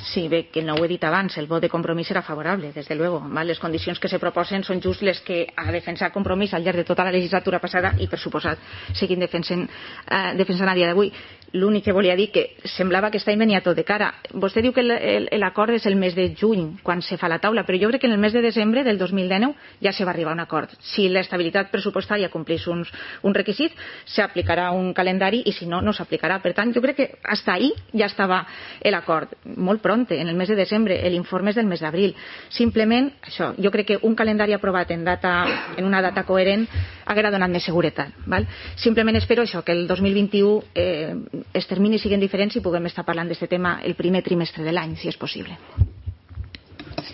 Sí, bé, que no ho he dit abans, el vot de Compromís serà favorable, des de luego. Les condicions que se proposen són just les que ha defensat Compromís al llarg de tota la legislatura passada i, per suposat, seguim defensant a dia d'avui. L'únic que volia dir que semblava que està venia tot de cara. Vostè diu que l'acord és el mes de juny, quan se fa la taula, però jo crec que en el mes de desembre del 2019 ja se va arribar a un acord. Si l'estabilitat pressupostària compleix uns requisits, s'aplicarà un calendari i si no, no s'aplicarà. Per tant, jo crec que hasta ahí ja estava l'acord. Molt pronte, en el mes de desembre, l'informe és del mes d'abril. Simplement, això, jo crec que un calendari aprovat en una data coherent haguera donat més seguretat. Val? Simplement espero això, que el 2021 els terminis siguin diferents i puguem estar parlant d'aquest tema el primer trimestre de l'any, si és possible.